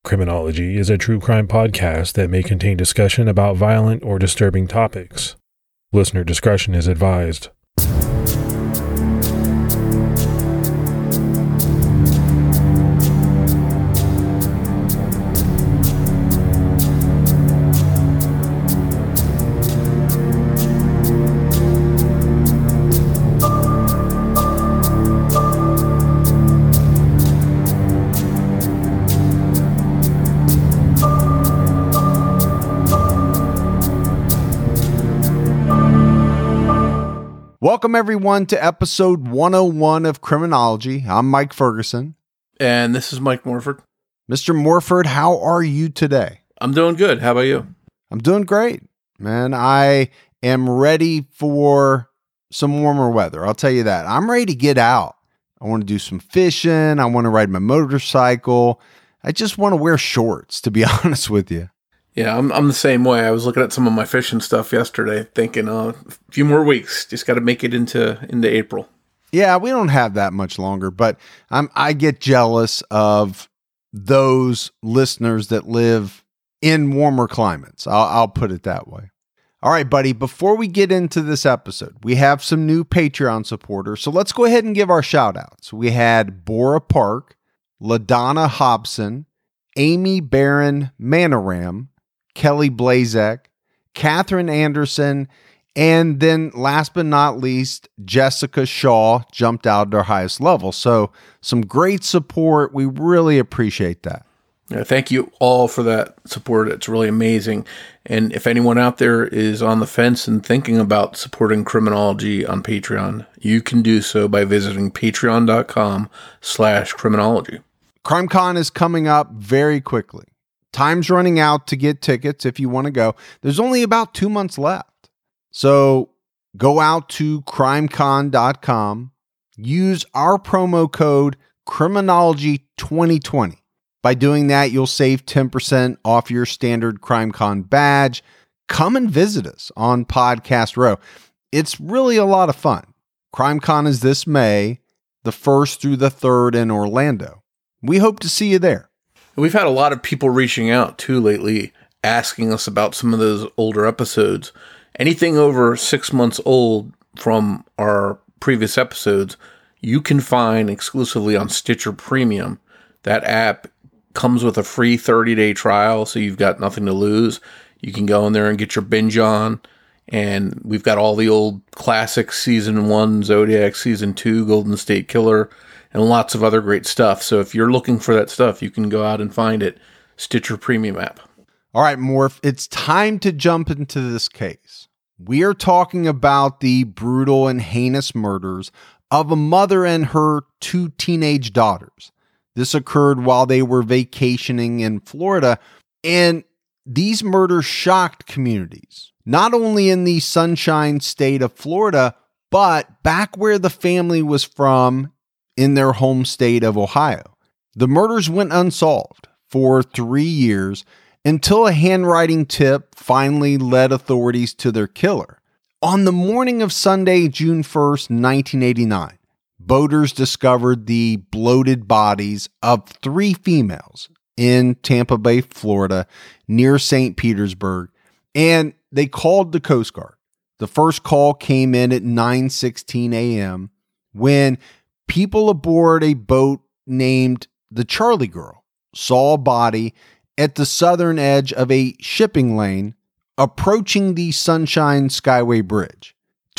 Criminology is a true crime podcast that may contain discussion about violent or disturbing topics. Listener discretion is advised. Welcome, everyone, to episode 101 of Criminology. I'm Mike Ferguson. And this is Mike Morford. Mr. Morford, how are you today? I'm doing good. How about you? I'm doing great, man. I am ready for some warmer weather. I'll tell you that. I'm ready to get out. I want to do some fishing. I want to ride my motorcycle. I just want to wear shorts, to be honest with you. Yeah, I'm the same way. I was looking at some of my fishing stuff yesterday, thinking, a few more weeks. Just got to make it into April. Yeah, we don't have that much longer, but I get jealous of those listeners that live in warmer climates. I'll put it that way. All right, buddy, before we get into this episode, we have some new Patreon supporters, so let's go ahead and give our shout-outs. We had Bora Park, LaDonna Hobson, Amy Barron Manoram, Kelly Blazek, Catherine Anderson, and then last but not least, Jessica Shaw jumped out at our highest level. So some great support. We really appreciate that. Yeah, thank you all for that support. It's really amazing. And if anyone out there is on the fence and thinking about supporting Criminology on Patreon, you can do so by visiting patreon.com/criminology. CrimeCon is coming up very quickly. Time's running out to get tickets if you want to go. There's only about 2 months left. So go out to crimecon.com, use our promo code Criminology2020. By doing that, you'll save 10% off your standard CrimeCon badge. Come and visit us on Podcast Row. It's really a lot of fun. CrimeCon is this May, the 1st through the 3rd in Orlando. We hope to see you there. We've had a lot of people reaching out, too, lately, asking us about some of those older episodes. Anything over 6 months old from our previous episodes, you can find exclusively on Stitcher Premium. That app comes with a free 30-day trial, so you've got nothing to lose. You can go in there and get your binge on, and we've got all the old classic Season 1, Zodiac, Season 2, Golden State Killer, and lots of other great stuff. So if you're looking for that stuff, you can go out and find it. Stitcher Premium app. All right, Morph, it's time to jump into this case. We are talking about the brutal and heinous murders of a mother and her 2 teenage daughters. This occurred while they were vacationing in Florida, and these murders shocked communities, not only in the Sunshine State of Florida, but back where the family was from in their home state of Ohio. The murders went unsolved for 3 years until a handwriting tip finally led authorities to their killer. On the morning of Sunday, June 1st, 1989, boaters discovered the bloated bodies of 3 females in Tampa Bay, Florida, near St. Petersburg, and they called the Coast Guard. The first call came in at 9:16 a.m. when people aboard a boat named the Charlie Girl saw a body at the southern edge of a shipping lane approaching the Sunshine Skyway Bridge.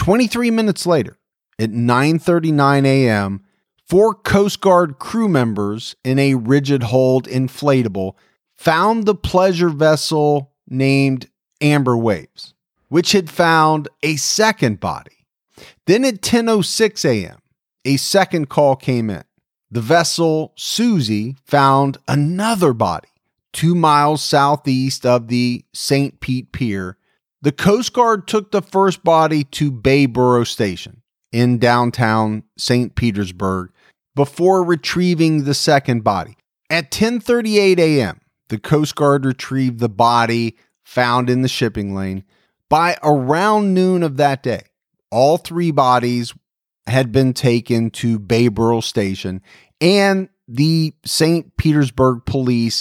23 minutes later, at 9:39 a.m., 4 Coast Guard crew members in a rigid-hulled inflatable found the pleasure vessel named Amber Waves, which had found a second body. Then at 10:06 a.m., a second call came in. The vessel, Susie, found another body 2 miles southeast of the St. Pete Pier. The Coast Guard took the first body to Bayboro Station in downtown St. Petersburg before retrieving the second body. At 10:38 a.m., the Coast Guard retrieved the body found in the shipping lane. By around noon of that day, all 3 bodies had been taken to Bayboro Station, and the St. Petersburg police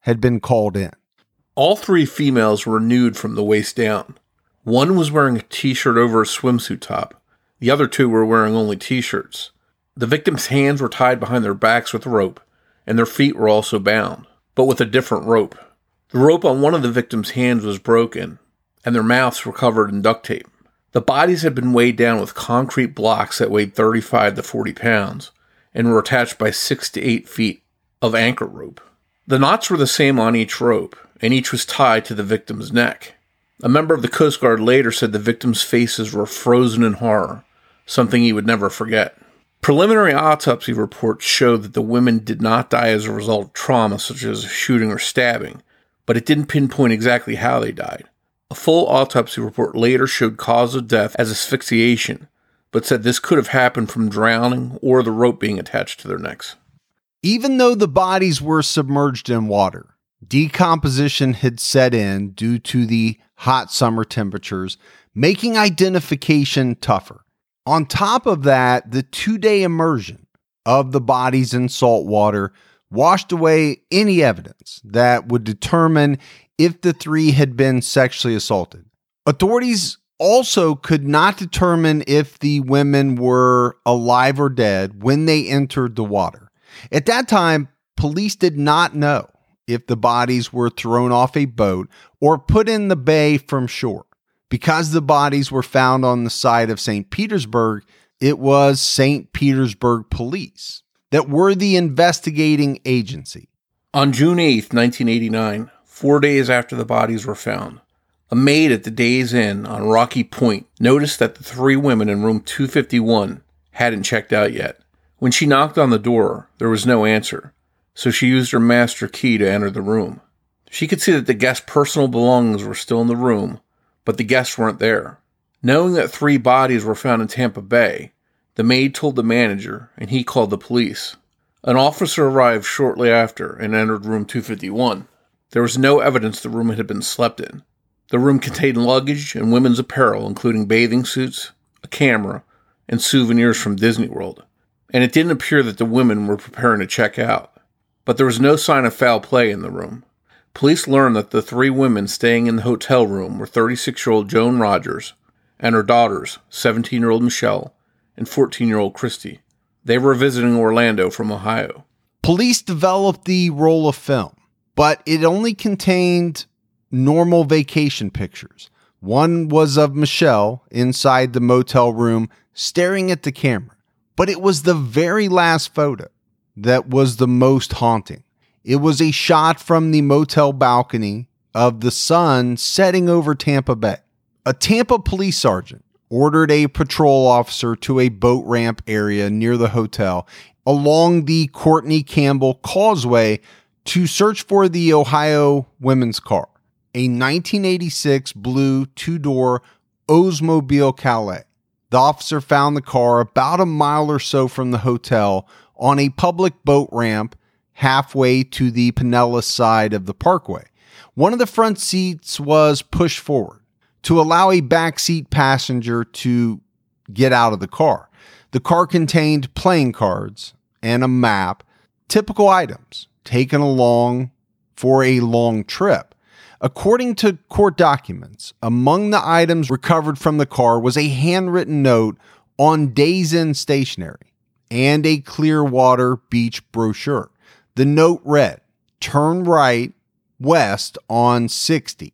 had been called in. All three females were nude from the waist down. One was wearing a t-shirt over a swimsuit top. The other two were wearing only t-shirts. The victims' hands were tied behind their backs with rope, and their feet were also bound, but with a different rope. The rope on one of the victims' hands was broken, and their mouths were covered in duct tape. The bodies had been weighed down with concrete blocks that weighed 35 to 40 pounds, and were attached by 6 to 8 feet of anchor rope. The knots were the same on each rope, and each was tied to the victim's neck. A member of the Coast Guard later said the victims' faces were frozen in horror, something he would never forget. Preliminary autopsy reports showed that the women did not die as a result of trauma such as shooting or stabbing, but it didn't pinpoint exactly how they died. A full autopsy report later showed cause of death as asphyxiation, but said this could have happened from drowning or the rope being attached to their necks. Even though the bodies were submerged in water, decomposition had set in due to the hot summer temperatures, making identification tougher. On top of that, the 2-day immersion of the bodies in salt water washed away any evidence that would determine if the three had been sexually assaulted. Authorities also could not determine if the women were alive or dead when they entered the water. At that time, police did not know if the bodies were thrown off a boat or put in the bay from shore. Because the bodies were found on the side of St. Petersburg, it was St. Petersburg police that were the investigating agency. On June 8, 1989, 4 days after the bodies were found, a maid at the Days Inn on Rocky Point noticed that the three women in room 251 hadn't checked out yet. When she knocked on the door, there was no answer, so she used her master key to enter the room. She could see that the guests' personal belongings were still in the room, but the guests weren't there. Knowing that 3 bodies were found in Tampa Bay, the maid told the manager, and he called the police. An officer arrived shortly after and entered room 251. There was no evidence the room had been slept in. The room contained luggage and women's apparel, including bathing suits, a camera, and souvenirs from Disney World. And it didn't appear that the women were preparing to check out. But there was no sign of foul play in the room. Police learned that the 3 women staying in the hotel room were 36-year-old Joan Rogers and her daughters, 17-year-old Michelle and 14-year-old Christy. They were visiting Orlando from Ohio. Police developed the roll of film, but it only contained normal vacation pictures. One was of Michelle inside the motel room staring at the camera, but it was the very last photo that was the most haunting. It was a shot from the motel balcony of the sun setting over Tampa Bay. A Tampa police sergeant ordered a patrol officer to a boat ramp area near the hotel along the Courtney Campbell Causeway to search for the Ohio women's car, a 1986 blue 2-door Oldsmobile Calais. The officer found the car about a mile or so from the hotel on a public boat ramp halfway to the Pinellas side of the parkway. One of the front seats was pushed forward to allow a backseat passenger to get out of the car. The car contained playing cards and a map, typical items taken along for a long trip. According to court documents, among the items recovered from the car was a handwritten note on Days Inn stationery and a Clearwater Beach brochure. The note read, "Turn right west on 60,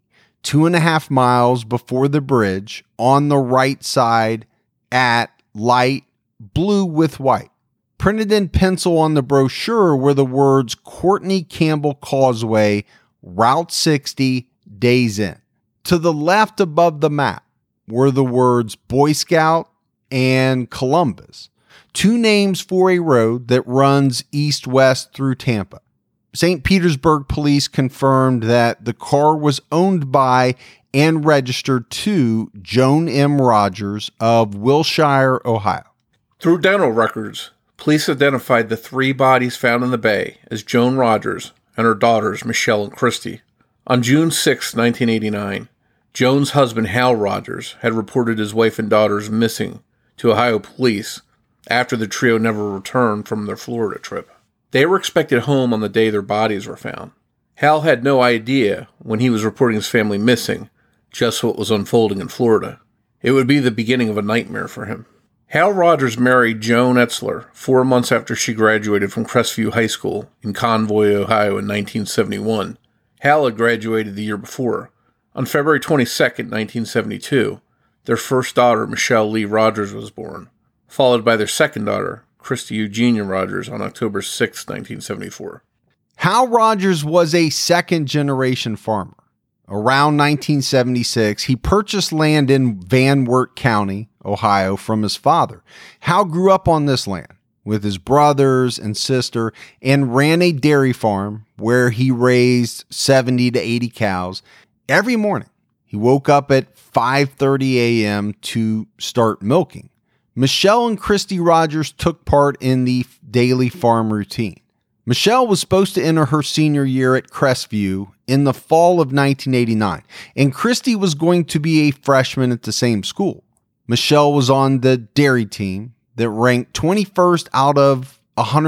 2.5 miles before the bridge, on the right side at light blue with white." Printed in pencil on the brochure were the words Courtney Campbell Causeway, Route 60, Days Inn. To the left above the map were the words Boy Scout and Columbus, 2 names for a road that runs east-west through Tampa. St. Petersburg police confirmed that the car was owned by and registered to Joan M. Rogers of Wilshire, Ohio. Through dental records, police identified the 3 bodies found in the bay as Joan Rogers and her daughters Michelle and Christy. On June 6, 1989, Joan's husband Hal Rogers had reported his wife and daughters missing to Ohio police after the trio never returned from their Florida trip. They were expected home on the day their bodies were found. Hal had no idea when he was reporting his family missing just what was unfolding in Florida. It would be the beginning of a nightmare for him. Hal Rogers married Joan Etzler 4 months after she graduated from Crestview High School in Convoy, Ohio in 1971. Hal had graduated the year before. On February 22, 1972, their first daughter, Michelle Lee Rogers, was born, followed by their second daughter, Christy Eugenia Rogers, on October 6, 1974. Hal Rogers was a second-generation farmer. Around 1976, he purchased land in Van Wert County, Ohio, from his father. Hal grew up on this land with his brothers and sister and ran a dairy farm where he raised 70 to 80 cows. Every morning, he woke up at 5:30 a.m. to start milking. Michelle and Christy Rogers took part in the daily farm routine. Michelle was supposed to enter her senior year at Crestview in the fall of 1989, and Christy was going to be a freshman at the same school. Michelle was on the dairy team that ranked 21st out of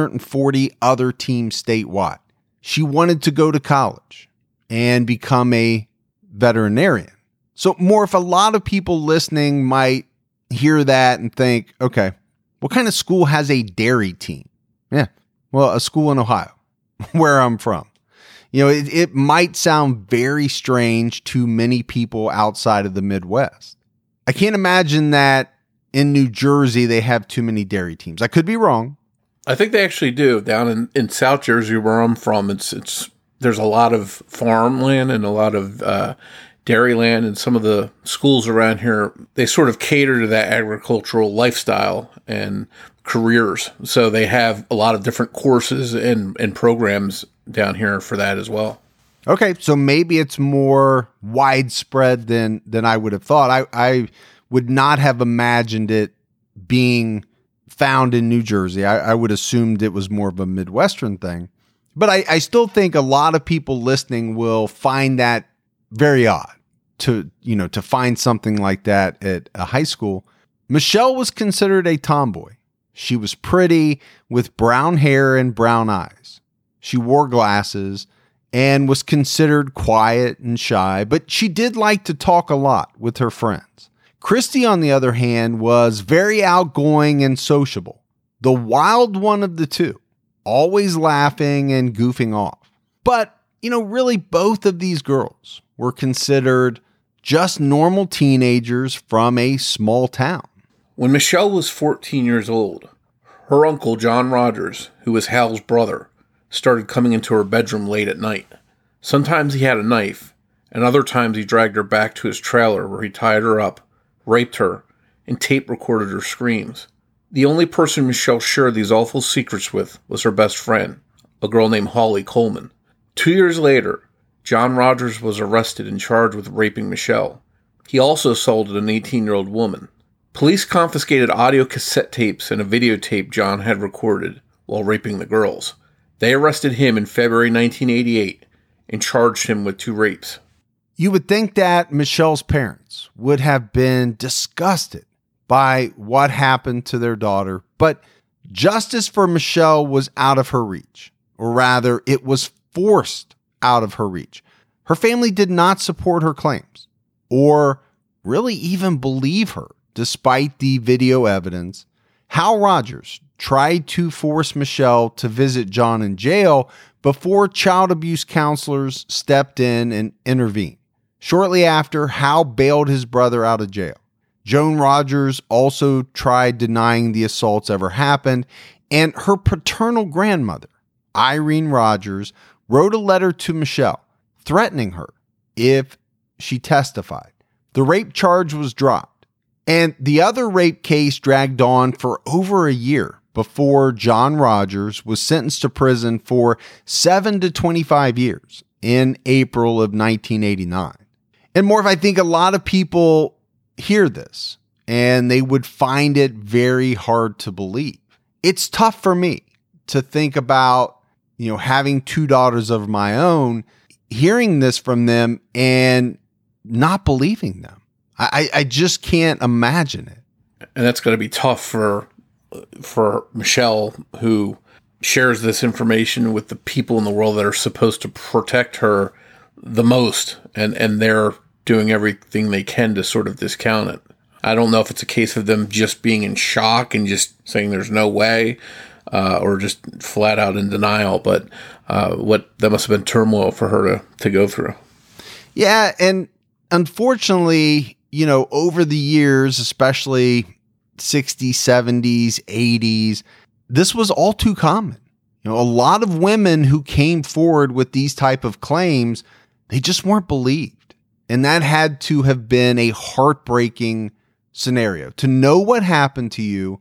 140 other teams statewide. She wanted to go to college and become a veterinarian. So, Morph, a lot of people listening might hear that and think, okay, what kind of school has a dairy team? Yeah, well, a school in Ohio, where I'm from. You know, it might sound very strange to many people outside of the Midwest. I can't imagine that in New Jersey they have too many dairy teams. I could be wrong. I think they actually do. Down in South Jersey, where I'm from, there's a lot of farmland and a lot of dairy land, and some of the schools around here, they sort of cater to that agricultural lifestyle and careers. So they have a lot of different courses and programs down here for that as well. Okay, so maybe it's more widespread than I would have thought. I would not have imagined it being found in New Jersey. I would assumed it was more of a Midwestern thing. But I still think a lot of people listening will find that very odd to find something like that at a high school. Michelle was considered a tomboy. She was pretty with brown hair and brown eyes. She wore glasses and was considered quiet and shy, but she did like to talk a lot with her friends. Christy, on the other hand, was very outgoing and sociable, the wild one of the two, always laughing and goofing off. But, really both of these girls were considered just normal teenagers from a small town. When Michelle was 14 years old, her uncle, John Rogers, who was Hal's brother, started coming into her bedroom late at night. Sometimes he had a knife, and other times he dragged her back to his trailer where he tied her up, raped her, and tape recorded her screams. The only person Michelle shared these awful secrets with was her best friend, a girl named Holly Coleman. 2 years later, John Rogers was arrested and charged with raping Michelle. He also assaulted an 18-year-old woman. Police confiscated audio cassette tapes and a videotape John had recorded while raping the girls. They arrested him in February 1988 and charged him with 2 rapes. You would think that Michelle's parents would have been disgusted by what happened to their daughter, but justice for Michelle was out of her reach, or rather, it was forced out of her reach. Her family did not support her claims, or really even believe her, despite the video evidence. Hal Rogers tried to force Michelle to visit John in jail before child abuse counselors stepped in and intervened. Shortly after, Hal bailed his brother out of jail. Joan Rogers also tried denying the assaults ever happened, and her paternal grandmother, Irene Rogers, wrote a letter to Michelle threatening her if she testified. The rape charge was dropped, and the other rape case dragged on for over a year before John Rogers was sentenced to prison for 7 to 25 years in April of 1989. And Morph, I think a lot of people hear this and they would find it very hard to believe. It's tough for me to think about, having 2 daughters of my own, hearing this from them and not believing them. I just can't imagine it. And that's going to be tough for Michelle, who, shares this information with the people in the world that are supposed to protect her the most, and they're doing everything they can to sort of discount it. I don't know if it's a case of them just being in shock and just saying there's no way, or just flat out in denial, but that must have been turmoil for her to go through. Yeah, and unfortunately, over the years, especially 60s, 70s, 80s, this was all too common. A lot of women who came forward with these type of claims, they just weren't believed. And that had to have been a heartbreaking scenario. To know what happened to you,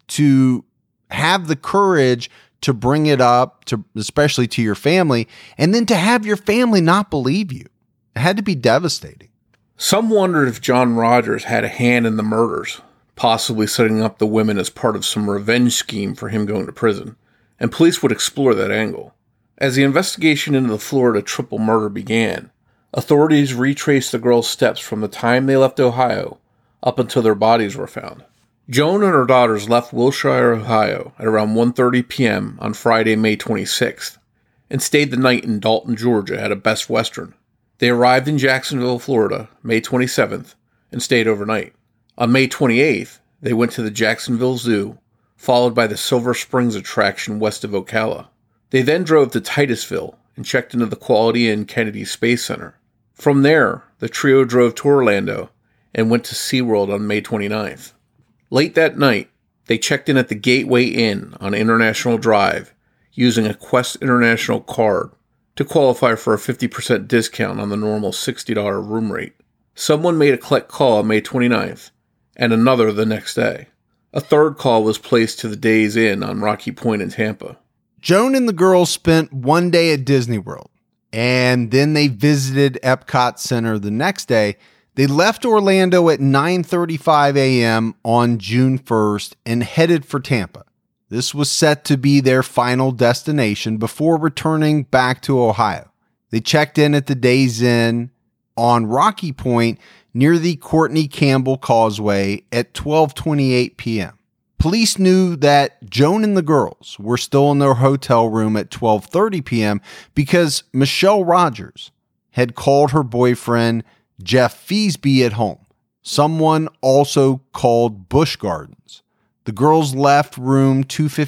to have the courage to bring it up, especially to your family, and then to have your family not believe you. It had to be devastating. Some wondered if John Rogers had a hand in the murders, possibly setting up the women as part of some revenge scheme for him going to prison, and police would explore that angle. As the investigation into the Florida triple murder began, authorities retraced the girls' steps from the time they left Ohio up until their bodies were found. Joan and her daughters left Wilshire, Ohio at around 1:30 p.m. on Friday, May 26th, and stayed the night in Dalton, Georgia at a Best Western. They arrived in Jacksonville, Florida, May 27th, and stayed overnight. On May 28th, they went to the Jacksonville Zoo, followed by the Silver Springs attraction west of Ocala. They then drove to Titusville and checked into the Quality Inn Kennedy Space Center. From there, the trio drove to Orlando and went to SeaWorld on May 29th. Late that night, they checked in at the Gateway Inn on International Drive using a Quest International card to qualify for a 50% discount on the normal $60 room rate. Someone made a collect call on May 29th, and another the next day. A third call was placed to the Days Inn on Rocky Point in Tampa. Joan and the girls spent one day at Disney World, and then they visited Epcot Center the next day. They left Orlando at 9:35 a.m. on June 1st and headed for Tampa. This was set to be their final destination before returning back to Ohio. They checked in at the Days Inn on Rocky Point near the Courtney Campbell Causeway at 12:28 p.m. Police knew that Joan and the girls were still in their hotel room at 12:30 p.m. because Michelle Rogers had called her boyfriend Jeff Feasby at home. Someone also called Busch Gardens. The girls left room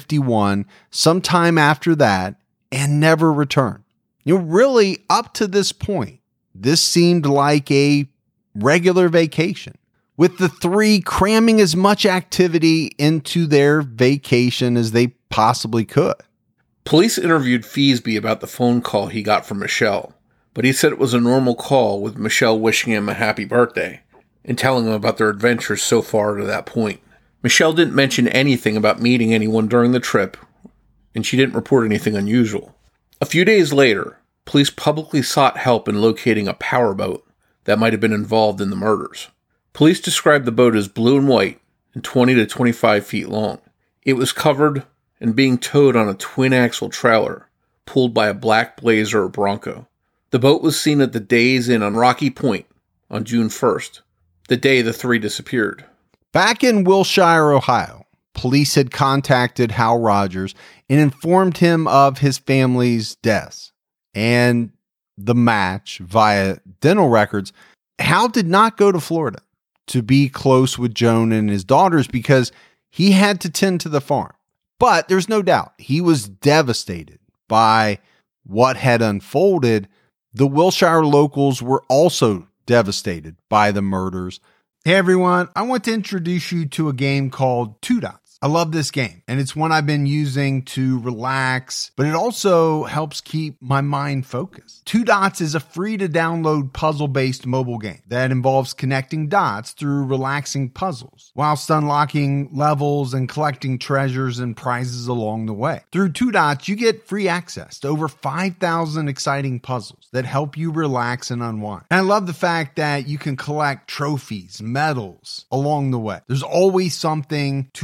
251 sometime after that and never returned. Really, up to this point, this seemed like a regular vacation, with the three cramming as much activity into their vacation as they possibly could. Police interviewed Feasby about the phone call he got from Michelle, but he said it was a normal call with Michelle wishing him a happy birthday and telling him about their adventures so far to that point. Michelle didn't mention anything about meeting anyone during the trip, and she didn't report anything unusual. A few days later, police publicly sought help in locating a powerboat that might have been involved in the murders. Police described the boat as blue and white and 20 to 25 feet long. It was covered and being towed on a twin-axle trailer pulled by a black Blazer or Bronco. The boat was seen at the Days Inn on Rocky Point on June 1st, the day the three disappeared. Back in Wilshire, Ohio, police had contacted Hal Rogers and informed him of his family's deaths and the match via dental records. Hal did not go to Florida to be close with Joan and his daughters because he had to tend to the farm. But there's no doubt he was devastated by what had unfolded. The Wilshire locals were also devastated by the murders. Hey everyone, I want to introduce you to a game called Two Dots. I love this game, and it's one I've been using to relax, but it also helps keep my mind focused. Two Dots is a free-to-download puzzle-based mobile game that involves connecting dots through relaxing puzzles, whilst unlocking levels and collecting treasures and prizes along the way. Through Two Dots, you get free access to over 5,000 exciting puzzles that help you relax and unwind. And I love the fact that you can collect trophies, medals along the way. There's always something to be striving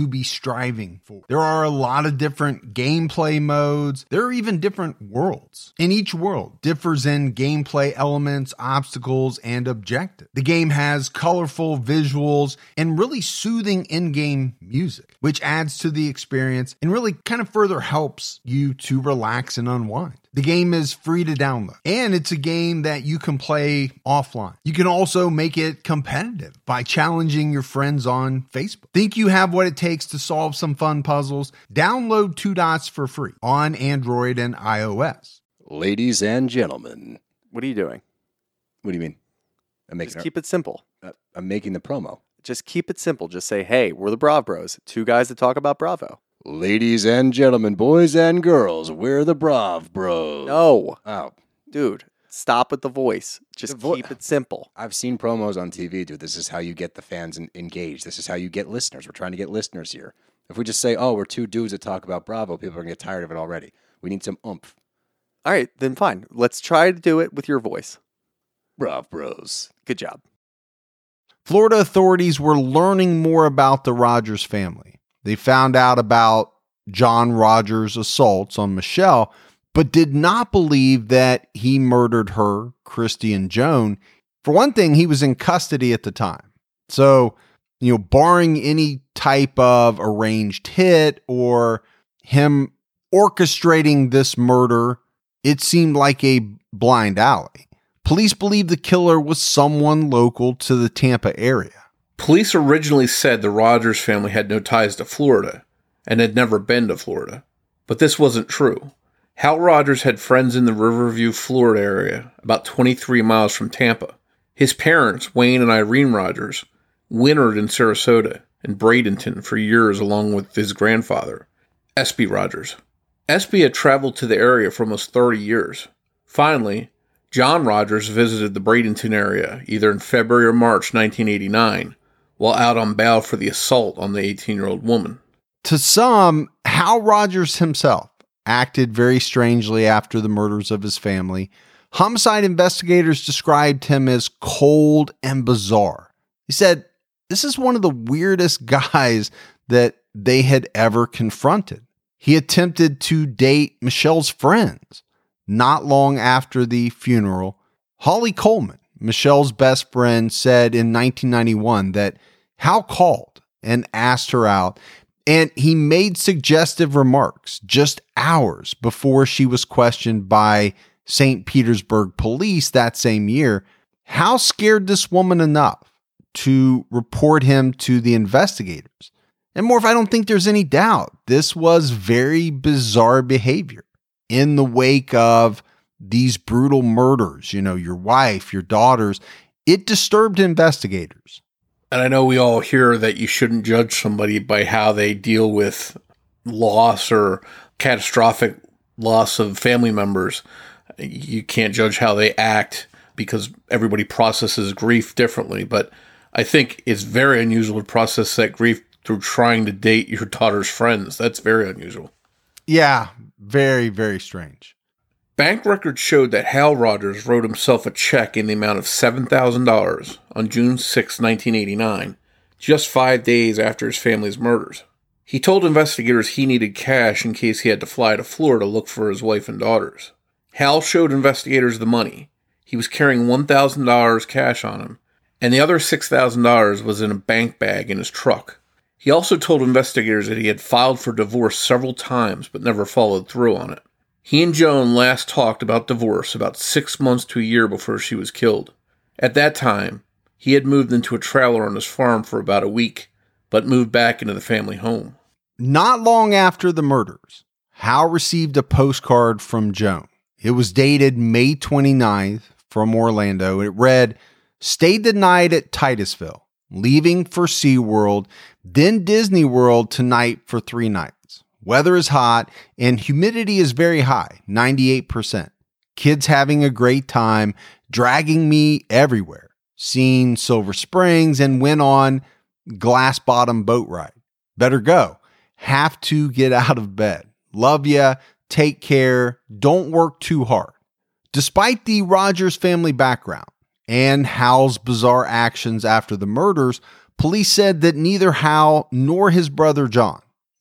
striving for. There are a lot of different gameplay modes. There are even different worlds. And each world differs in gameplay elements, obstacles, and objectives. The game has colorful visuals and really soothing in-game music, which adds to the experience and really kind of further helps you to relax and unwind. The game is free to download, and it's a game that you can play offline. You can also make it competitive by challenging your friends on Facebook. Think you have what it takes to solve some fun puzzles? Download Two Dots for free on Android and iOS. Ladies and gentlemen. What are you doing? What do you mean? Just keep it simple. I'm making the promo. Just keep it simple. Just say, hey, we're the Brav Bros. Two guys that talk about Bravo. Ladies and gentlemen, boys and girls, we're the Brav Bros. No. Oh. Dude, stop with the voice. Just keep it simple. I've seen promos on TV, dude. This is how you get the fans engaged. This is how you get listeners. We're trying to get listeners here. If we just say, oh, we're two dudes that talk about Bravo, people are going to get tired of it already. We need some oomph. All right, then fine. Let's try to do it with your voice. Brav Bros. Good job. Florida authorities were learning more about the Rogers family. They found out about John Rogers' assaults on Michelle, but did not believe that he murdered her, Christy and Joan. For one thing, he was in custody at the time. So, barring any type of arranged hit or him orchestrating this murder, it seemed like a blind alley. Police believe the killer was someone local to the Tampa area. Police originally said the Rogers family had no ties to Florida and had never been to Florida, but this wasn't true. Hal Rogers had friends in the Riverview, Florida area, about 23 miles from Tampa. His parents, Wayne and Irene Rogers, wintered in Sarasota and Bradenton for years along with his grandfather, Espy Rogers. Espy had traveled to the area for almost 30 years. Finally, John Rogers visited the Bradenton area either in February or March 1989, while out on bail for the assault on the 18-year-old woman. To some, Hal Rogers himself acted very strangely after the murders of his family. Homicide investigators described him as cold and bizarre. He said, this is one of the weirdest guys that they had ever confronted. He attempted to date Michelle's friends. Not long after the funeral, Holly Coleman, Michelle's best friend, said in 1991 that Hal called and asked her out, and he made suggestive remarks just hours before she was questioned by St. Petersburg police that same year. Hal scared this woman enough to report him to the investigators. And Morph, I don't think there's any doubt this was very bizarre behavior in the wake of these brutal murders, your wife, your daughters. It disturbed investigators. And I know we all hear that you shouldn't judge somebody by how they deal with loss or catastrophic loss of family members. You can't judge how they act because everybody processes grief differently. But I think it's very unusual to process that grief through trying to date your daughter's friends. That's very unusual. Yeah, very, very strange. Bank records showed that Hal Rogers wrote himself a check in the amount of $7,000 on June 6, 1989, just 5 days after his family's murders. He told investigators he needed cash in case he had to fly to Florida to look for his wife and daughters. Hal showed investigators the money. He was carrying $1,000 cash on him, and the other $6,000 was in a bank bag in his truck. He also told investigators that he had filed for divorce several times but never followed through on it. He and Joan last talked about divorce about 6 months to a year before she was killed. At that time, he had moved into a trailer on his farm for about a week, but moved back into the family home. Not long after the murders, Hal received a postcard from Joan. It was dated May 29th from Orlando. It read, "Stayed the night at Titusville, leaving for SeaWorld, then Disney World tonight for 3 nights. Weather is hot and humidity is very high, 98%. Kids having a great time, dragging me everywhere. Seen Silver Springs and went on glass bottom boat ride. Better go. Have to get out of bed. Love ya. Take care. Don't work too hard." Despite the Rogers family background and Hal's bizarre actions after the murders, police said that neither Hal nor his brother John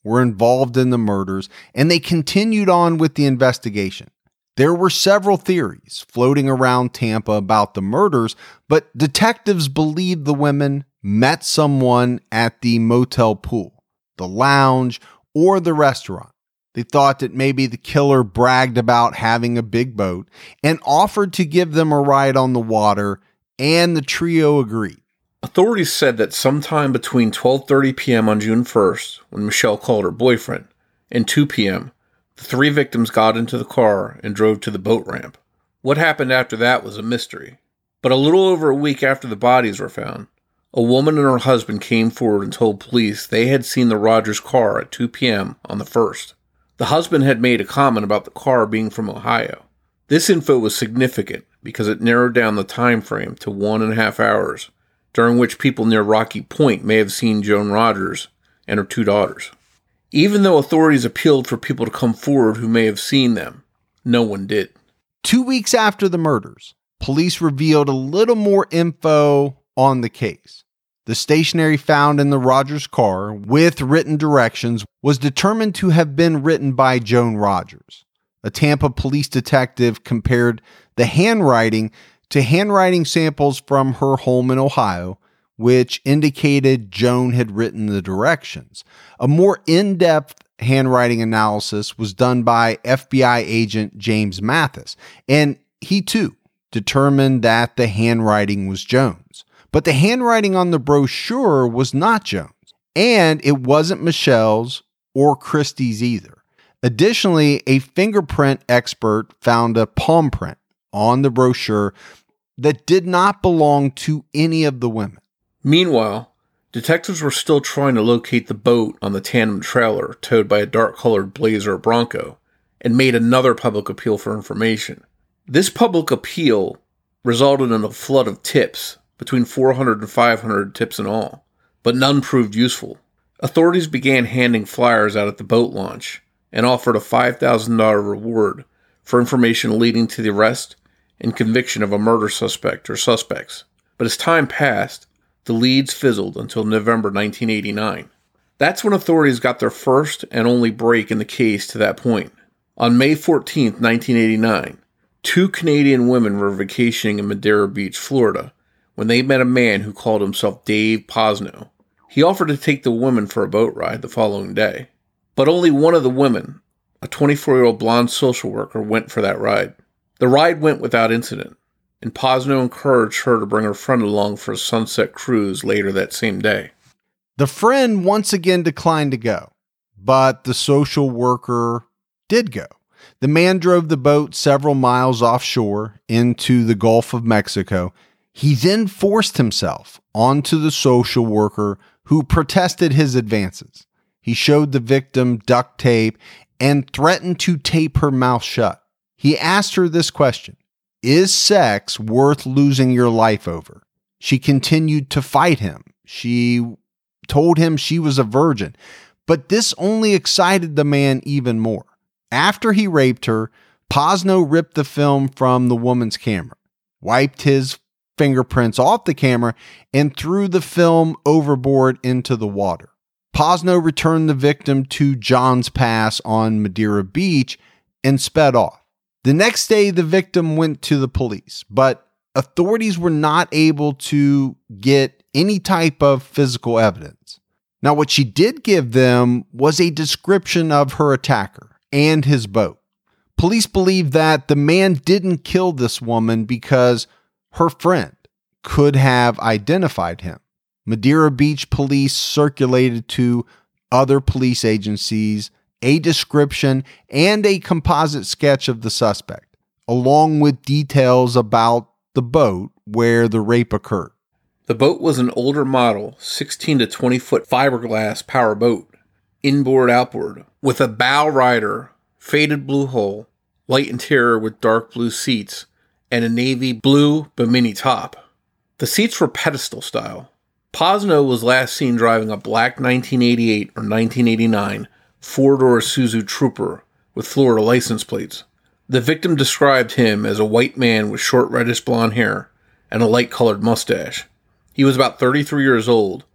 were involved in the murders, and they continued on with the investigation. There were several theories floating around Tampa about the murders, but detectives believed the women met someone at the motel pool, the lounge, or the restaurant. They thought that maybe the killer bragged about having a big boat and offered to give them a ride on the water, and the trio agreed. Authorities said that sometime between 12:30 p.m. on June 1st, when Michelle called her boyfriend, and 2 p.m., the three victims got into the car and drove to the boat ramp. What happened after that was a mystery. But a little over a week after the bodies were found, a woman and her husband came forward and told police they had seen the Rogers car at 2 p.m. on the 1st. The husband had made a comment about the car being from Ohio. This info was significant because it narrowed down the time frame to 1.5 hours, during which people near Rocky Point may have seen Joan Rogers and her 2 daughters. Even though authorities appealed for people to come forward who may have seen them, no one did. 2 weeks after the murders, police revealed a little more info on the case. The stationery found in the Rogers car with written directions was determined to have been written by Joan Rogers. A Tampa police detective compared the handwriting to handwriting samples from her home in Ohio, which indicated Joan had written the directions. A more in-depth handwriting analysis was done by FBI agent James Mathis, and he too determined that the handwriting was Joan's. But the handwriting on the brochure was not Joan's, and it wasn't Michelle's or Christie's either. Additionally, a fingerprint expert found a palm print on the brochure that did not belong to any of the women. Meanwhile, detectives were still trying to locate the boat on the tandem trailer towed by a dark-colored Blazer Bronco, and made another public appeal for information. This public appeal resulted in a flood of tips, between 400 and 500 tips in all, but none proved useful. Authorities began handing flyers out at the boat launch and offered a $5,000 reward for information leading to the arrest and conviction of a murder suspect or suspects. But as time passed, the leads fizzled until November 1989. That's when authorities got their first and only break in the case to that point. On May 14, 1989, 2 Canadian women were vacationing in Madeira Beach, Florida, when they met a man who called himself Dave Posno. He offered to take the women for a boat ride the following day. But only one of the women, a 24-year-old blonde social worker, went for that ride. The ride went without incident, and Posno encouraged her to bring her friend along for a sunset cruise later that same day. The friend once again declined to go, but the social worker did go. The man drove the boat several miles offshore into the Gulf of Mexico. He then forced himself onto the social worker, who protested his advances. He showed the victim duct tape and threatened to tape her mouth shut. He asked her this question: "Is sex worth losing your life over?" She continued to fight him. She told him she was a virgin, but this only excited the man even more. After he raped her, Posno ripped the film from the woman's camera, wiped his fingerprints off the camera, and threw the film overboard into the water. Posno returned the victim to John's Pass on Madeira Beach and sped off. The next day, the victim went to the police, but authorities were not able to get any type of physical evidence. Now, what she did give them was a description of her attacker and his boat. Police believe that the man didn't kill this woman because her friend could have identified him. Madeira Beach police circulated to other police agencies a description and a composite sketch of the suspect, along with details about the boat where the rape occurred. The boat was an older model, 16 to 20 foot fiberglass power boat, inboard outboard, with a bow rider, faded blue hull, light interior with dark blue seats, and a navy blue bimini top. The seats were pedestal style. Posno was last seen driving a black 1988 or 1989 four-door Isuzu Trooper with Florida license plates. The victim described him as a white man with short reddish blonde hair and a light-colored mustache. He was about 33 years old,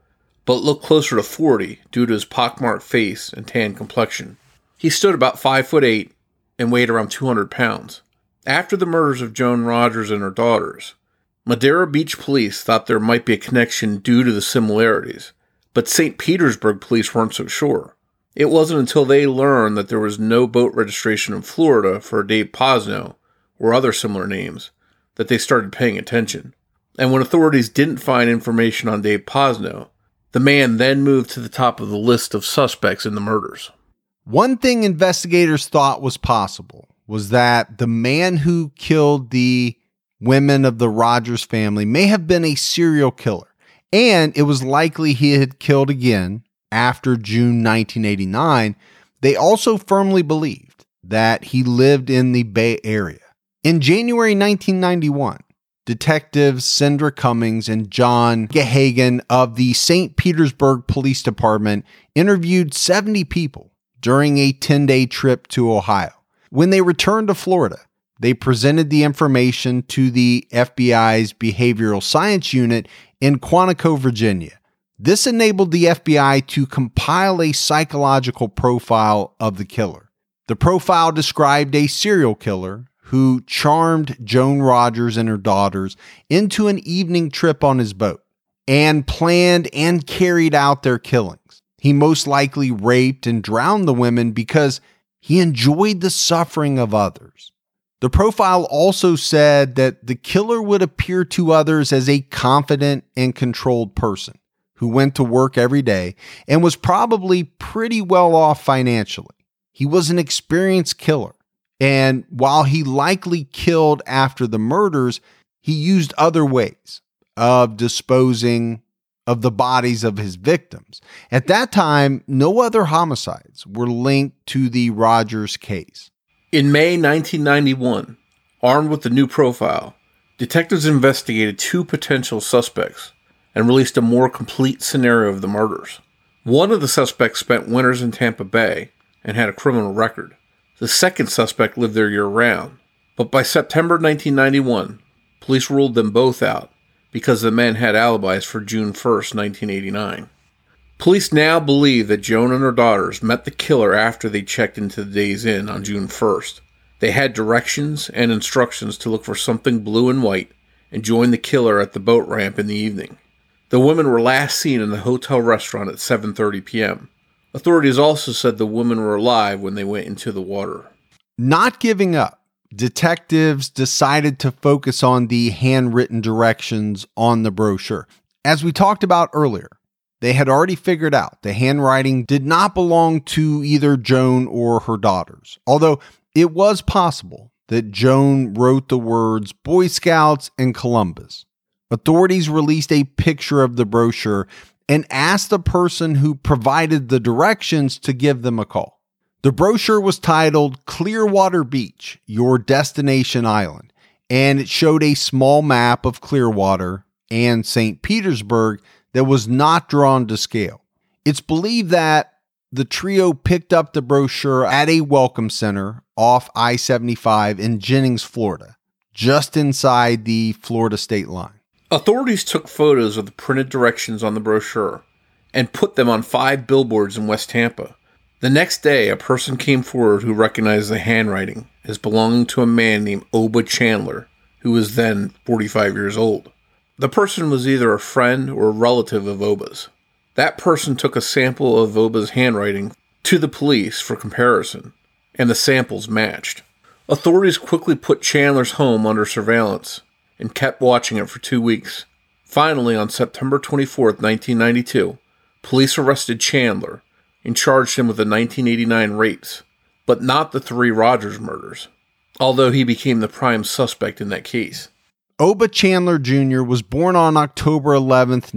but looked closer to 40 due to his pockmarked face and tan complexion. He stood about 5'8" and weighed around 200 pounds. After the murders of Joan Rogers and her daughters, Madeira Beach police thought there might be a connection due to the similarities, but St. Petersburg police weren't so sure. It wasn't until they learned that there was no boat registration in Florida for Dave Posno or other similar names that they started paying attention. And when authorities didn't find information on Dave Posno, the man then moved to the top of the list of suspects in the murders. One thing investigators thought was possible was that the man who killed the women of the Rogers family may have been a serial killer, and it was likely he had killed again after June 1989. They also firmly believed that he lived in the Bay Area. In January 1991, Detectives Sandra Cummings and John Gehagen of the St. Petersburg Police Department interviewed 70 people during a 10-day trip to Ohio. When they returned to Florida, they presented the information to the FBI's Behavioral Science Unit in Quantico, Virginia. This enabled the FBI to compile a psychological profile of the killer. The profile described a serial killer who charmed Joan Rogers and her daughters into an evening trip on his boat and planned and carried out their killings. He most likely raped and drowned the women because he enjoyed the suffering of others. The profile also said that the killer would appear to others as a confident and controlled person who went to work every day and was probably pretty well off financially. He was an experienced killer. And while he likely killed after the murders, he used other ways of disposing of the bodies of his victims. At that time, no other homicides were linked to the Rogers case. In May 1991, armed with the new profile, detectives investigated 2 potential suspects and released a more complete scenario of the murders. One of the suspects spent winters in Tampa Bay and had a criminal record. The second suspect lived there year-round, but by September 1991, police ruled them both out because the men had alibis for June 1st, 1989. Police now believe that Joan and her daughters met the killer after they checked into the Days Inn on June 1st. They had directions and instructions to look for something blue and white and join the killer at the boat ramp in the evening. The women were last seen in the hotel restaurant at 7:30 p.m. Authorities also said the women were alive when they went into the water. Not giving up, detectives decided to focus on the handwritten directions on the brochure. As we talked about earlier, they had already figured out the handwriting did not belong to either Joan or her daughters, although it was possible that Joan wrote the words Boy Scouts and Columbus. Authorities released a picture of the brochure and asked the person who provided the directions to give them a call. The brochure was titled Clearwater Beach, Your Destination Island, and it showed a small map of Clearwater and St. Petersburg that was not drawn to scale. It's believed that the trio picked up the brochure at a welcome center off I-75 in Jennings, Florida, just inside the Florida state line. Authorities took photos of the printed directions on the brochure and put them on 5 billboards in West Tampa. The next day, a person came forward who recognized the handwriting as belonging to a man named Oba Chandler, who was then 45 years old. The person was either a friend or a relative of Oba's. That person took a sample of Oba's handwriting to the police for comparison, and the samples matched. Authorities quickly put Chandler's home under surveillance and kept watching it for 2 weeks. Finally, on September 24th, 1992, police arrested Chandler and charged him with the 1989 rapes, but not the 3 Rogers murders, although he became the prime suspect in that case. Oba Chandler Jr. was born on October 11th,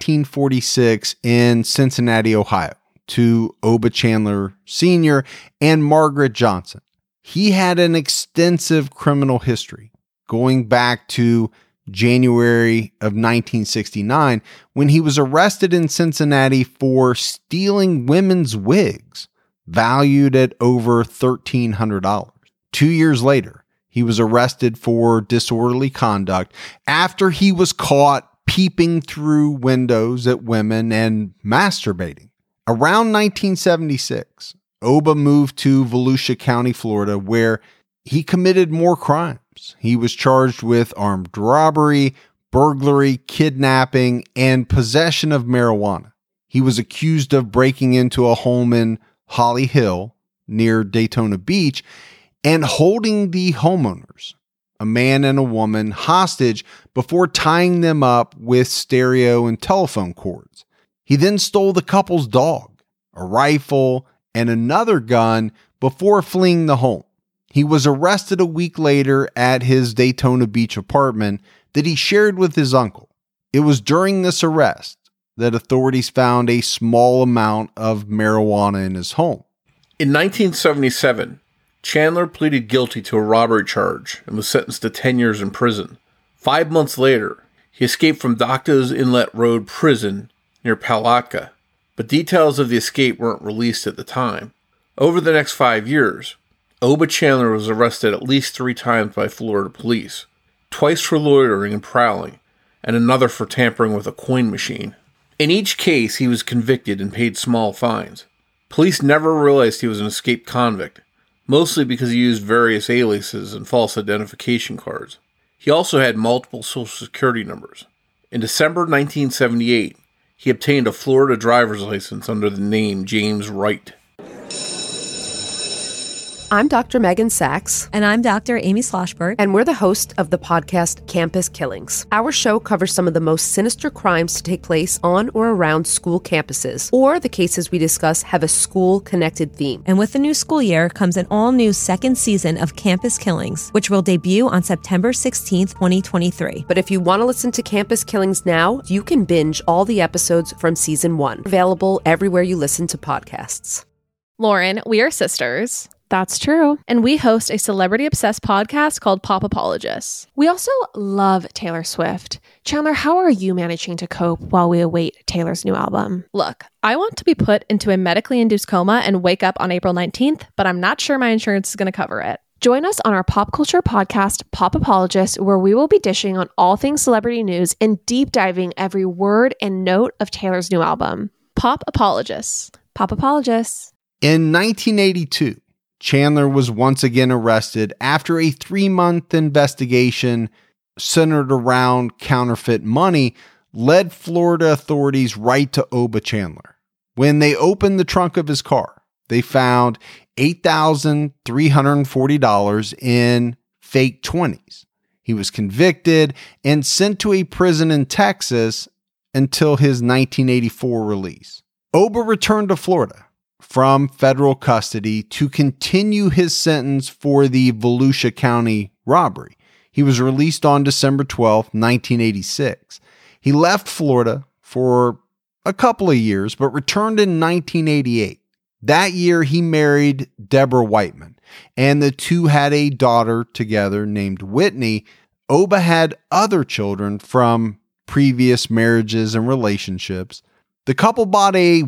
1946 in Cincinnati, Ohio, to Oba Chandler Sr. and Margaret Johnson. He had an extensive criminal history, going back to January of 1969, when he was arrested in Cincinnati for stealing women's wigs, valued at over $1,300. 2 years later, he was arrested for disorderly conduct after he was caught peeping through windows at women, and masturbating. Around 1976, Oba moved to Volusia County, Florida, where he committed more crimes. He was charged with armed robbery, burglary, kidnapping, and possession of marijuana. He was accused of breaking into a home in Holly Hill near Daytona Beach and holding the homeowners, a man and a woman, hostage before tying them up with stereo and telephone cords. He then stole the couple's dog, a rifle, and another gun before fleeing the home. He was arrested a week later at his Daytona Beach apartment that he shared with his uncle. It was during this arrest that authorities found a small amount of marijuana in his home. In 1977, Chandler pleaded guilty to a robbery charge and was sentenced to 10 years in prison. 5 months later, he escaped from Doctors Inlet Road Prison near Palatka, but details of the escape weren't released at the time. Over the next 5 years, Oba Chandler was arrested at least 3 times by Florida police, twice for loitering and prowling, and another for tampering with a coin machine. In each case, he was convicted and paid small fines. Police never realized he was an escaped convict, mostly because he used various aliases and false identification cards. He also had multiple social security numbers. In December 1978, he obtained a Florida driver's license under the name James Wright. I'm Dr. Megan Sachs. And I'm Dr. Amy Sloshberg. And we're the host of the podcast Campus Killings. Our show covers some of the most sinister crimes to take place on or around school campuses, or the cases we discuss have a school-connected theme. And with the new school year comes an all-new second season of Campus Killings, which will debut on September 16th, 2023. But if you want to listen to Campus Killings now, you can binge all the episodes from season 1. Available everywhere you listen to podcasts. Lauren, we are sisters. That's true. And we host a celebrity-obsessed podcast called Pop Apologists. We also love Taylor Swift. Chandler, how are you managing to cope while we await Taylor's new album? Look, I want to be put into a medically induced coma and wake up on April 19th, but I'm not sure my insurance is going to cover it. Join us on our pop culture podcast, Pop Apologists, where we will be dishing on all things celebrity news and deep diving every word and note of Taylor's new album. Pop Apologists. Pop Apologists. In 1982, Chandler was once again arrested after a 3-month investigation centered around counterfeit money led Florida authorities right to Oba Chandler. When they opened the trunk of his car, they found $8,340 in fake 20s. He was convicted and sent to a prison in Texas until his 1984 release. Oba returned to Florida from federal custody to continue his sentence for the Volusia County robbery. He was released on December 12, 1986. He left Florida for a couple of years, but returned in 1988. That year, he married Deborah Whiteman, and the two had a daughter together named Whitney. Oba had other children from previous marriages and relationships. The couple bought a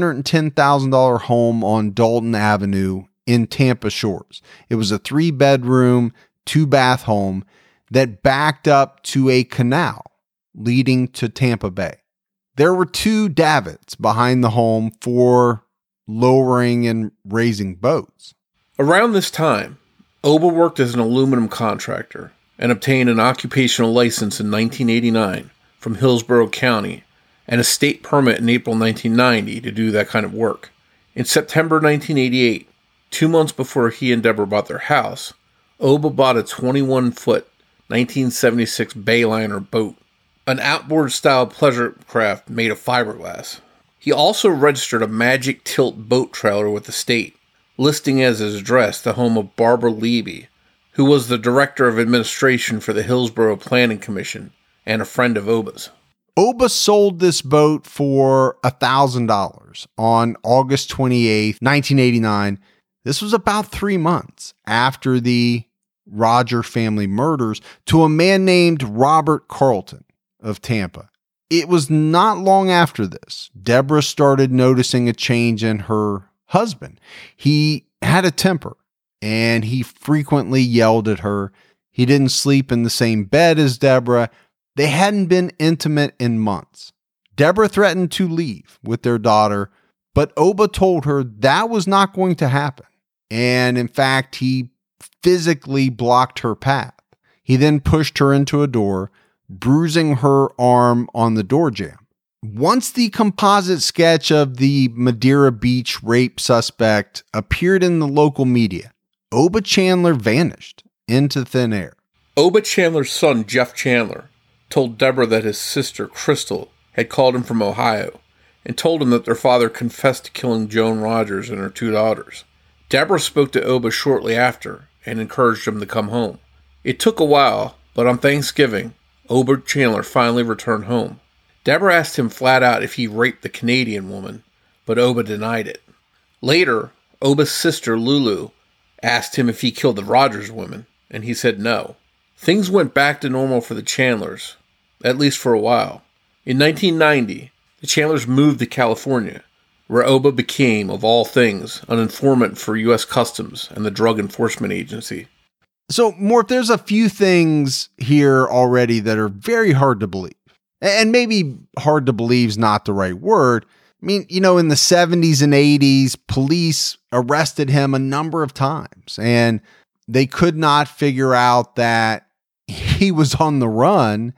$110,000 home on Dalton Avenue in Tampa Shores. It was a 3-bedroom, 2-bath home that backed up to a canal leading to Tampa Bay. There were 2 davits behind the home for lowering and raising boats. Around this time, Oba worked as an aluminum contractor and obtained an occupational license in 1989 from Hillsborough County and a state permit in April 1990 to do that kind of work. In September 1988, 2 months before he and Deborah bought their house, Oba bought a 21-foot 1976 Bayliner boat, an outboard-style pleasure craft made of fiberglass. He also registered a Magic Tilt boat trailer with the state, listing as his address the home of Barbara Levy, who was the director of administration for the Hillsborough Planning Commission and a friend of Oba's. Oba sold this boat for $1,000 on August 28, 1989. This was about 3 months after the Roger family murders to a man named Robert Carlton of Tampa. It was not long after this, Deborah started noticing a change in her husband. He had a temper, and he frequently yelled at her. He didn't sleep in the same bed as Deborah. They hadn't been intimate in months. Deborah threatened to leave with their daughter, but Oba told her that was not going to happen. And in fact, he physically blocked her path. He then pushed her into a door, bruising her arm on the door jamb. Once the composite sketch of the Madeira Beach rape suspect appeared in the local media, Oba Chandler vanished into thin air. Oba Chandler's son, Jeff Chandler, told Deborah that his sister, Crystal, had called him from Ohio and told him that their father confessed to killing Joan Rogers and her 2 daughters. Deborah spoke to Oba shortly after and encouraged him to come home. It took a while, but on Thanksgiving, Oba Chandler finally returned home. Deborah asked him flat out if he raped the Canadian woman, but Oba denied it. Later, Oba's sister, Lulu, asked him if he killed the Rogers women, and he said no. Things went back to normal for the Chandlers, at least for a while. In 1990, the Chandlers moved to California, where Oba became, of all things, an informant for U.S. Customs and the Drug Enforcement Agency. So, Mort, there's a few things here already that are very hard to believe. And maybe hard to believe is not the right word. I mean, in the 70s and 80s, police arrested him a number of times, and they could not figure out that he was on the run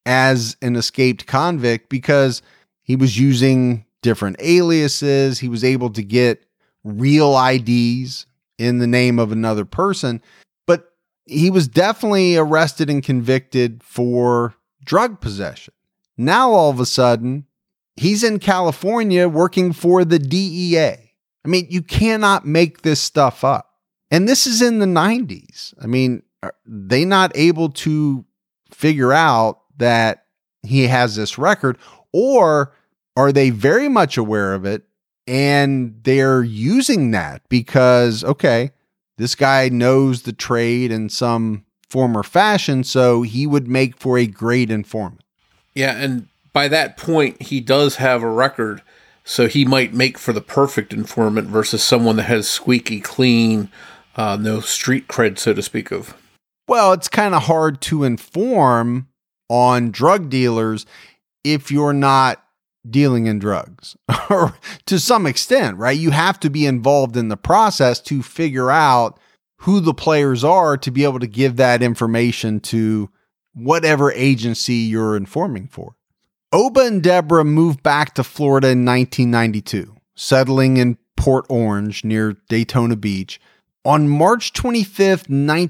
as an escaped convict because he was using different aliases. He was able to get real IDs in the name of another person, but he was definitely arrested and convicted for drug possession. Now, all of a sudden, he's in California working for the DEA. I mean, you cannot make this stuff up. And this is in the 90s. I mean, are they not able to figure out that he has this record, or are they very much aware of it and they're using that because, okay, this guy knows the trade in some form or fashion, so he would make for a great informant. Yeah, and by that point, he does have a record, so he might make for the perfect informant versus someone that has squeaky clean, no street cred, so to speak of. Well, it's kind of hard to inform on drug dealers if you're not dealing in drugs, or to some extent, right? You have to be involved in the process to figure out who the players are to be able to give that information to whatever agency you're informing for. Oba and Deborah moved back to Florida in 1992, settling in Port Orange near Daytona Beach. On March 25th,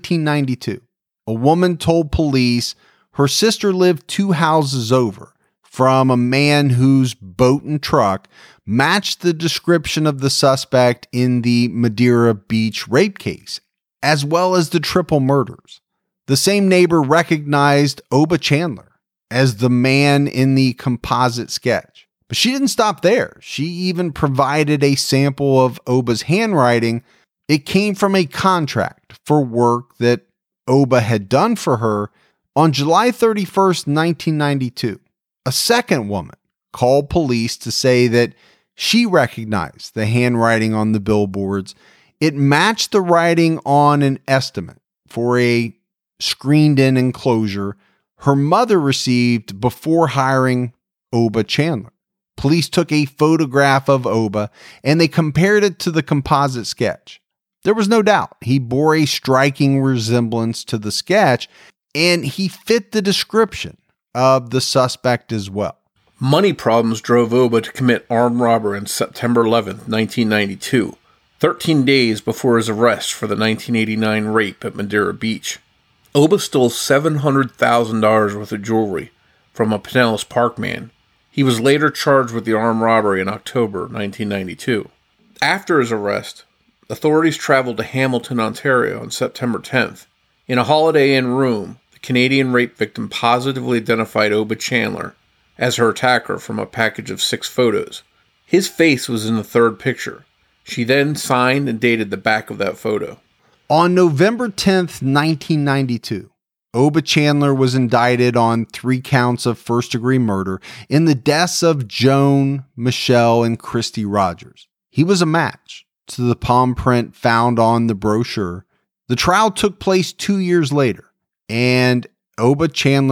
1992, a woman told police her sister lived 2 houses over from a man whose boat and truck matched the description of the suspect in the Madeira Beach rape case, as well as the triple murders. The same neighbor recognized Oba Chandler as the man in the composite sketch. But she didn't stop there. She even provided a sample of Oba's handwriting. It came from a contract for work that Oba had done for her on July 31st, 1992. A second woman called police to say that she recognized the handwriting on the billboards. It matched the writing on an estimate for a screened-in enclosure her mother received before hiring Oba Chandler. Police took a photograph of Oba and they compared it to the composite sketch. There was no doubt he bore a striking resemblance to the sketch, and he fit the description of the suspect as well. Money problems drove Oba to commit armed robbery on September 11th, 1992, 13 days before his arrest for the 1989 rape at Madeira Beach. Oba stole $700,000 worth of jewelry from a Pinellas Park man. He was later charged with the armed robbery in October 1992. After his arrest, authorities traveled to Hamilton, Ontario on September 10th. In a Holiday Inn room, the Canadian rape victim positively identified Oba Chandler as her attacker from a package of 6 photos. His face was in the third picture. She then signed and dated the back of that photo. On November 10th, 1992, Oba Chandler was indicted on 3 counts of first-degree murder in the deaths of Joan, Michelle, and Christy Rogers. He was a match to the palm print found on the brochure. The trial took place 2 years later, and Oba Chandler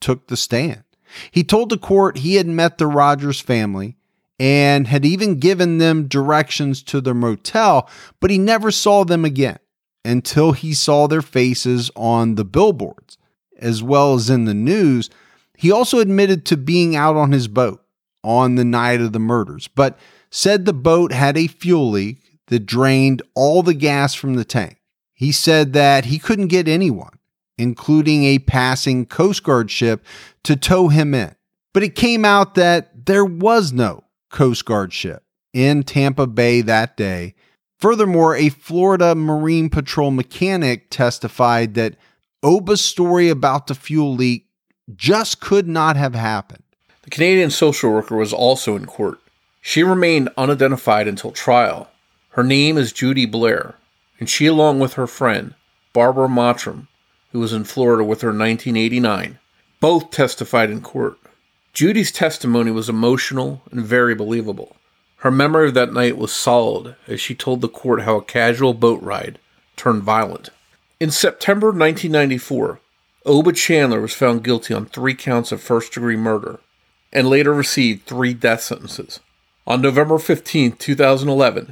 took the stand. He told the court he had met the Rogers family and had even given them directions to the motel, but he never saw them again until he saw their faces on the billboards, as well as in the news. He also admitted to being out on his boat on the night of the murders, but said the boat had a fuel leak that drained all the gas from the tank. He said that he couldn't get anyone, including a passing Coast Guard ship, to tow him in. But it came out that there was no Coast Guard ship in Tampa Bay that day. Furthermore, a Florida Marine Patrol mechanic testified that Oba's story about the fuel leak just could not have happened. The Canadian social worker was also in court. She remained unidentified until trial. Her name is Judy Blair, and she, along with her friend, Barbara Mottram, who was in Florida with her in 1989, both testified in court. Judy's testimony was emotional and very believable. Her memory of that night was solid as she told the court how a casual boat ride turned violent. In September 1994, Oba Chandler was found guilty on 3 counts of first-degree murder and later received 3 death sentences. On November 15, 2011,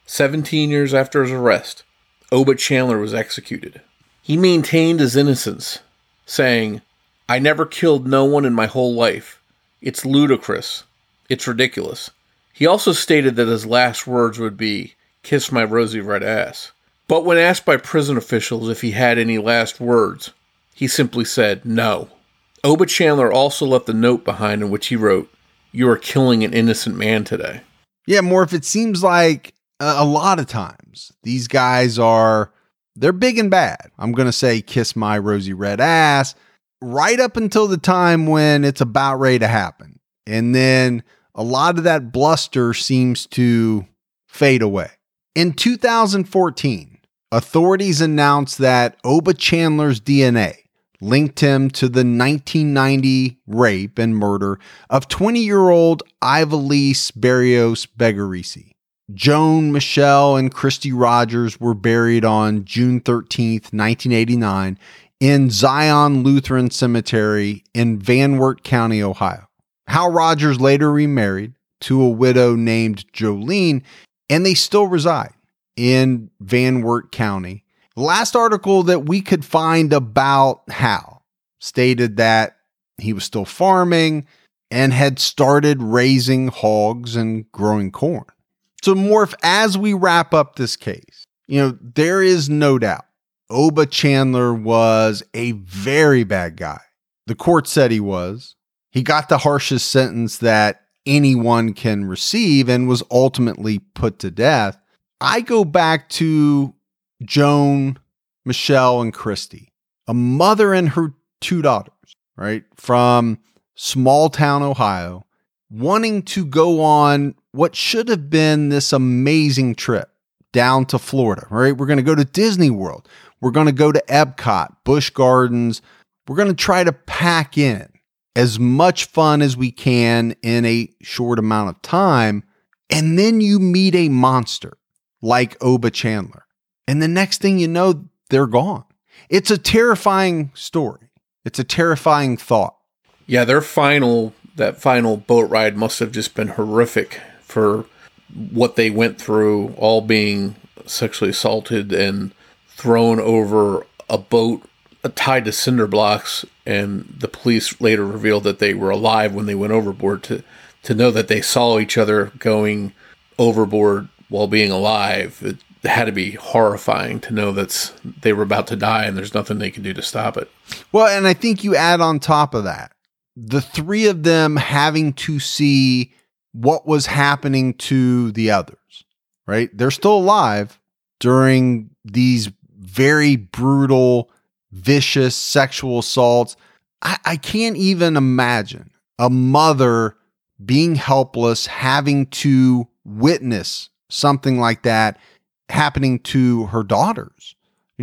17 years after his arrest, Oba Chandler was executed. He maintained his innocence, saying, "I never killed no one in my whole life. It's ludicrous. It's ridiculous." He also stated that his last words would be, "Kiss my rosy red ass." But when asked by prison officials if he had any last words, he simply said no. Oba Chandler also left a note behind in which he wrote, "You are killing an innocent man today." Yeah, Morph, it seems like a lot of times these guys they're big and bad. I'm going to say kiss my rosy red ass right up until the time when it's about ready to happen. And then a lot of that bluster seems to fade away. In 2014, authorities announced that Oba Chandler's DNA linked him to the 1990 rape and murder of 20-year-old Ivelisse Barrios Begarisi. Joan, Michelle, and Christy Rogers were buried on June 13th, 1989 in Zion Lutheran Cemetery in Van Wert County, Ohio. Hal Rogers later remarried to a widow named Jolene, and they still reside in Van Wert County. The last article that we could find about Hal stated that he was still farming and had started raising hogs and growing corn. So, Morph, as we wrap up this case, there is no doubt Oba Chandler was a very bad guy. The court said he was. He got the harshest sentence that anyone can receive and was ultimately put to death. I go back to Joan, Michelle, and Christy, a mother and her 2 daughters, right, from small town Ohio, wanting to go on what should have been this amazing trip down to Florida, right? We're going to go to Disney World. We're going to go to Epcot, Busch Gardens. We're going to try to pack in as much fun as we can in a short amount of time. And then you meet a monster like Oba Chandler. And the next thing you know, they're gone. It's a terrifying story. It's a terrifying thought. Yeah, that final boat ride must have just been horrific for what they went through, all being sexually assaulted and thrown over a boat tied to cinder blocks, and the police later revealed that they were alive when they went overboard. To know that they saw each other going overboard while being alive, it had to be horrifying to know that they were about to die and there's nothing they can do to stop it. Well, and I think you add on top of that, the 3 of them having to see what was happening to the others, right? They're still alive during these very brutal, vicious sexual assaults. I can't even imagine a mother being helpless, having to witness something like that happening to her daughters,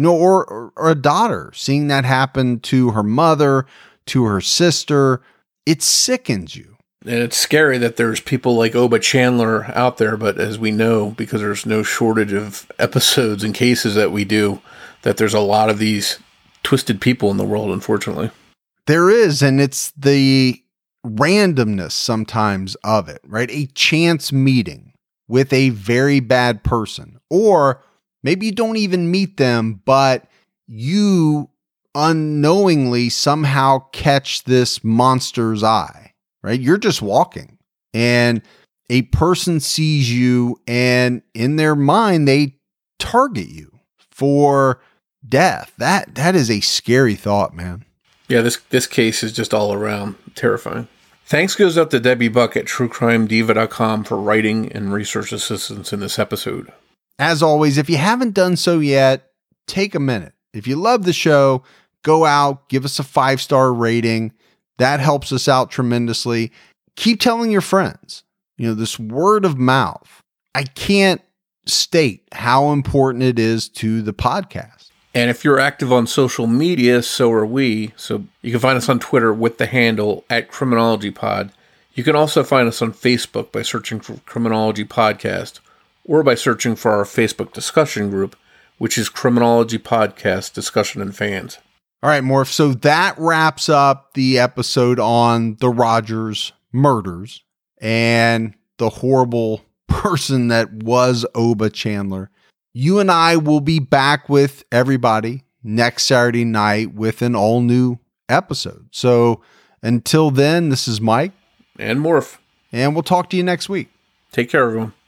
or a daughter seeing that happen to her mother, to her sister. It sickens you. And it's scary that there's people like Oba Chandler out there, but as we know, because there's no shortage of episodes and cases that we do, that there's a lot of these twisted people in the world, unfortunately. There is, and it's the randomness sometimes of it, right? A chance meeting with a very bad person, or maybe you don't even meet them, but you unknowingly somehow catch this monster's eye, right? You're just walking and a person sees you, and in their mind, they target you for death. That is a scary thought, man. Yeah, this case is just all around terrifying. Thanks goes up to Debbie Buck at TrueCrimeDiva.com for writing and research assistance in this episode. As always, if you haven't done so yet, take a minute. If you love the show, go out, give us a 5-star rating. That helps us out tremendously. Keep telling your friends. You know, this word of mouth, I can't state how important it is to the podcast. And if you're active on social media, so are we. So you can find us on Twitter with the handle @CriminologyPod. You can also find us on Facebook by searching for Criminology Podcast, or by searching for our Facebook discussion group, which is Criminology Podcast Discussion and Fans. All right, Morph. So that wraps up the episode on the Rogers murders and the horrible person that was Oba Chandler. You and I will be back with everybody next Saturday night with an all new episode. So until then, this is Mike and Morph, and we'll talk to you next week. Take care, everyone.